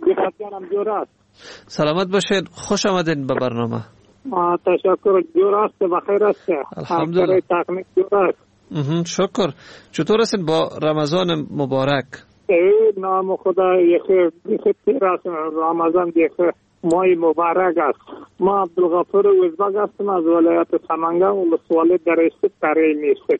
Speaker 13: سلامت باشین، خوش آمدین به برنامه.
Speaker 15: تشکر، جور است، بخیر است.
Speaker 13: الحمدلله.
Speaker 15: تکنیک جور است.
Speaker 13: شکر. چطور هستین با رمضان مبارک؟
Speaker 15: نام خدا یکی تیر است. رمضان یکی ماه مبارک است. ما عبدالغفور وزبگ هستم از ولایت سمنگان ولسوالی درشت تره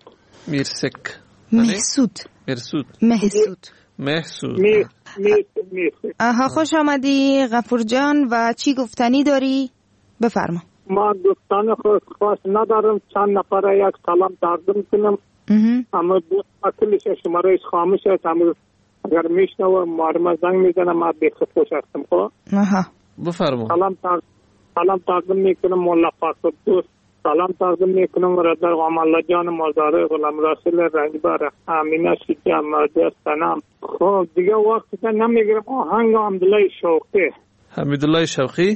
Speaker 9: محسود. آها، خوش آمدی غفور جان. و چی گفتنی داری؟ بفرما.
Speaker 15: ما گفتن خاص ندارم، چند نفر یک سلام تقدیم کنم. اما دوست اکلش شمارهش خاموش است، اما اگر میشنوه ما زنگ میزنم. ما بیخ خوش هستم. خب
Speaker 13: بفرما.
Speaker 15: سلام تقدیم میکنم مولا فاصل دوست. سلام تقدیم میکنم برادر غمالله جان مزاره، غلام رسول رنجبر، امینه شیجه، مرده سنم. خب دیگه وقت نمیگیرم. آهنگ حمدالله شوقی.
Speaker 13: حمیدالله شوقی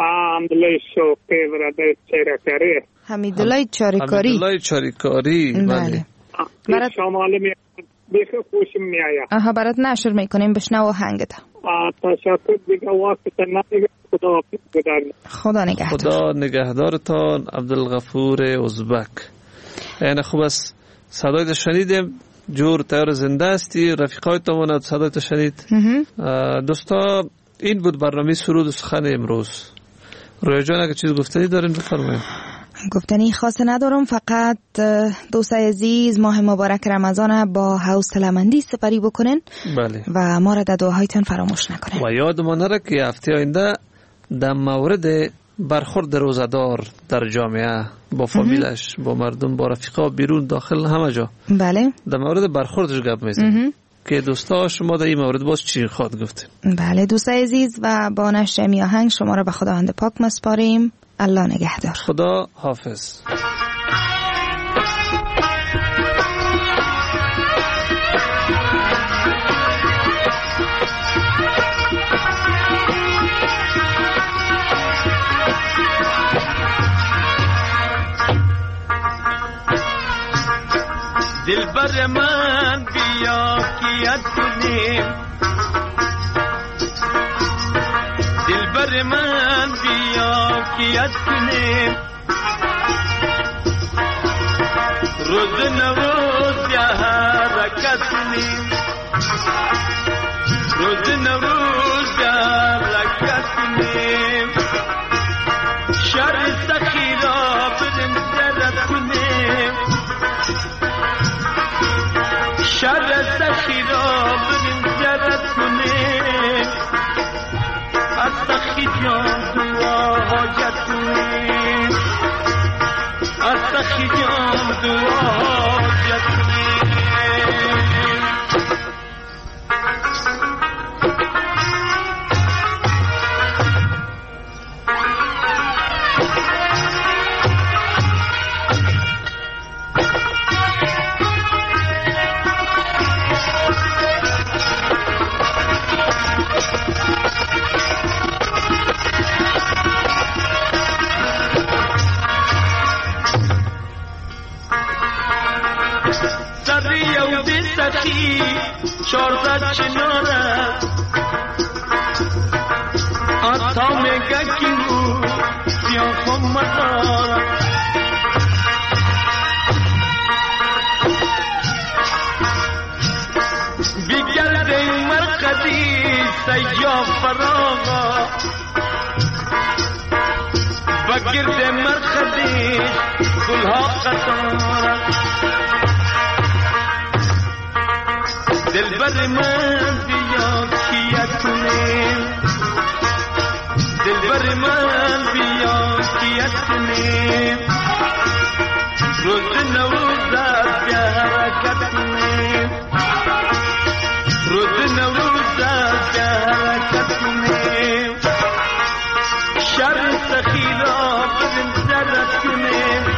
Speaker 15: برادر چریکاری.
Speaker 9: حمیدالله چریکاری.
Speaker 13: بله.
Speaker 15: برات شمالی بیخ خوشم میآید.
Speaker 9: آها، برات نشر میکنیم، بشنو آهنگت.
Speaker 15: تشکر. دیگه وقت نمیگیرم.
Speaker 9: خدا
Speaker 13: نگهدارتان عبدالغفور ازبک. یعنی خوب است صدایت شنیدیم، جور تیار زنده استی، رفیقای تامون صدایت شنید. دوستا این بود برنامه سرود و سخن امروز. رویا جان اگه چیز گفتنی دارین بفرمایید.
Speaker 9: گفتنی خاص ندارم، فقط دوستای عزیز ماه مبارک رمضان با حوصله‌مندی سپری بکنن.
Speaker 13: بله.
Speaker 9: و ما را در دعاهایتان فراموش نکنین.
Speaker 13: و یادمان نره که هفته آینده در مورد برخورد روزدار در جامعه با فامیلش، با مردم، با رفیقا، بیرون، داخل، همه جا.
Speaker 9: بله.
Speaker 13: در مورد برخوردش گپ میزنیم که دوستا شما در این مورد باز چی خواهد گفتیم.
Speaker 9: بله دوستای عزیز، و با نشر می آهنگ شما را به خداوند پاک مسپاریم. الله نگهدار.
Speaker 13: خدا حافظ.
Speaker 16: دلبر من بیا کیت کنیم، دلبر من بیا کیت کنیم، روز نوروز بیا حرکت کنیم، روز نوروز بیا حرکت کنیم، شر سخی را بریم زرد کنیم، شر سخی را بریم زرد کنیم، از سخی جان دعا حاجت کنیم، از سخی جان دعا حاجت کنیم. سخی چارزد چنارد آتا میگه که او سیان خم مدارد بیگرده مرقدی سیاه فراغا بگرده مرقدی گلها قطارد دلبر من بیا کیت کنیم، دلبر من بیا کیت کنیم، روز نوروز بیا حرکت کنیم، روز نوروز بیا حرکت کنیم، شر سخی را بریم زرد کنیم،